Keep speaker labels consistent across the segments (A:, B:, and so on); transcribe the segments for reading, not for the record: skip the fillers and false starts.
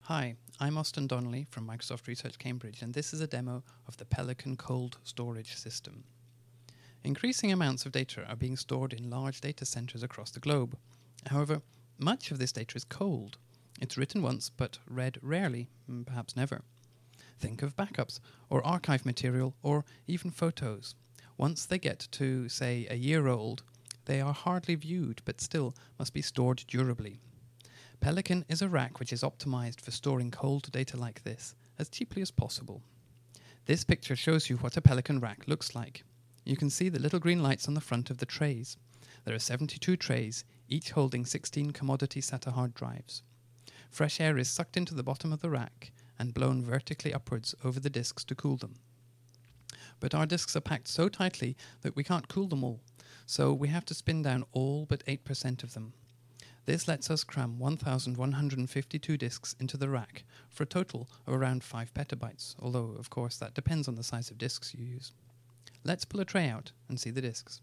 A: Hi, I'm Austin Donnelly from Microsoft Research Cambridge, and this is a demo of the Pelican cold storage system. Increasing amounts of data are being stored in large data centers across the globe. However, much of this data is cold. It's written once, but read rarely, perhaps never. Think of backups, or archive material, or even photos. Once they get to, say, a year old, they are hardly viewed, but still must be stored durably. Pelican is a rack which is optimized for storing cold data like this as cheaply as possible. This picture shows you what a Pelican rack looks like. You can see the little green lights on the front of the trays. There are 72 trays, each holding 16 commodity SATA hard drives. Fresh air is sucked into the bottom of the rack and blown vertically upwards over the disks to cool them. But our disks are packed so tightly that we can't cool them all, so we have to spin down all but 8% of them. This lets us cram 1,152 disks into the rack for a total of around 5 petabytes, although, of course, that depends on the size of disks you use. Let's pull a tray out and see the disks.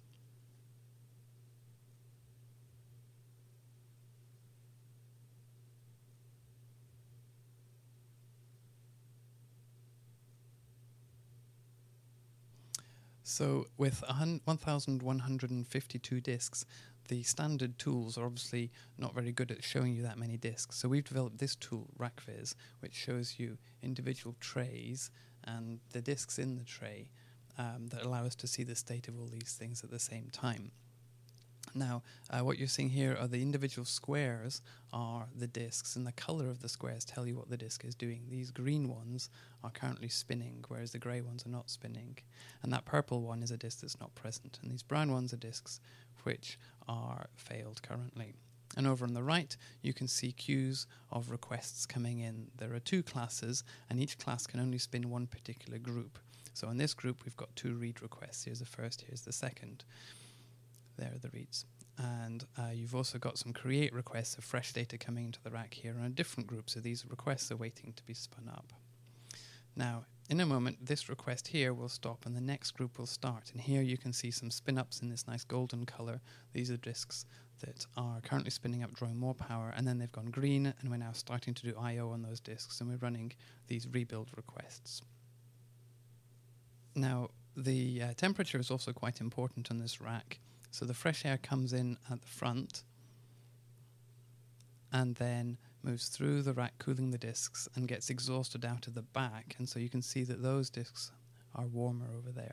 A: So with 1,152 disks, the standard tools are obviously not very good at showing you that many disks. So we've developed this tool, RackViz, which shows you individual trays and the disks in the tray that allow us to see the state of all these things at the same time. Now, what you're seeing here are the individual squares are the disks, and the color of the squares tell you what the disk is doing. These green ones are currently spinning, whereas the grey ones are not spinning. And that purple one is a disk that's not present. And these brown ones are disks which are failed currently. And over on the right, you can see queues of requests coming in. There are 2 classes, and each class can only spin one particular group. So in this group, we've got 2 read requests. Here's the first, here's the second. There are the reads. And you've also got some create requests of fresh data coming into the rack here on a different group, so these requests are waiting to be spun up. Now, in a moment, this request here will stop and the next group will start. And here you can see some spin-ups in this nice golden color. These are disks that are currently spinning up, drawing more power, and then they've gone green, and we're now starting to do I/O on those disks, and we're running these rebuild requests. Now, the temperature is also quite important on this rack. So the fresh air comes in at the front and then moves through the rack, cooling the disks, and gets exhausted out of the back. And so you can see that those disks are warmer over there.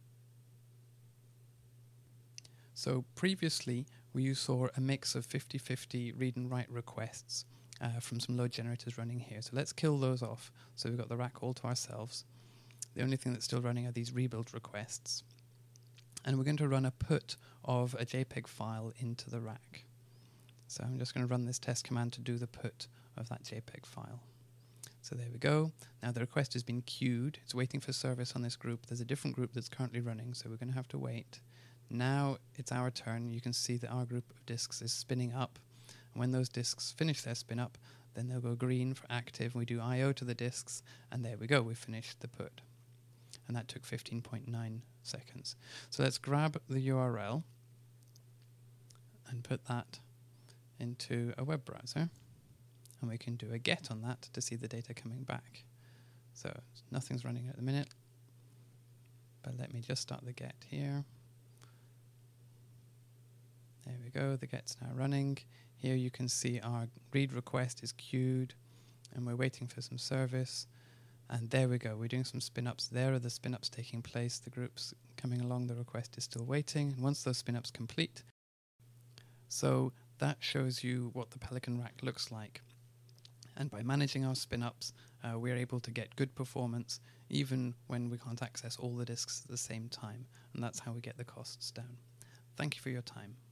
A: So previously, we saw a mix of 50-50 read and write requests from some load generators running here. So let's kill those off. So we've got the rack all to ourselves. The only thing that's still running are these rebuild requests. And we're going to run a put of a JPEG file into the rack. So I'm just going to run this test command to do the put of that JPEG file. So there we go. Now the request has been queued. It's waiting for service on this group. There's a different group that's currently running, so we're going to have to wait. Now it's our turn. You can see that our group of disks is spinning up. And when those disks finish their spin up, then they'll go green for active. We do I/O to the disks, and there we go. We finished the put. And that took 15.9 seconds. So let's grab the URL and put that into a web browser. And we can do a get on that to see the data coming back. So nothing's running at the minute. But let me just start the get here. There we go, the get's now running. Here you can see our read request is queued, and we're waiting for some service. And there we go, we're doing some spin-ups. There are the spin-ups taking place. The group's coming along, the request is still waiting. And once those spin-ups complete, so that shows you what the Pelican rack looks like. And by managing our spin-ups, we're able to get good performance even when we can't access all the disks at the same time. And that's how we get the costs down. Thank you for your time.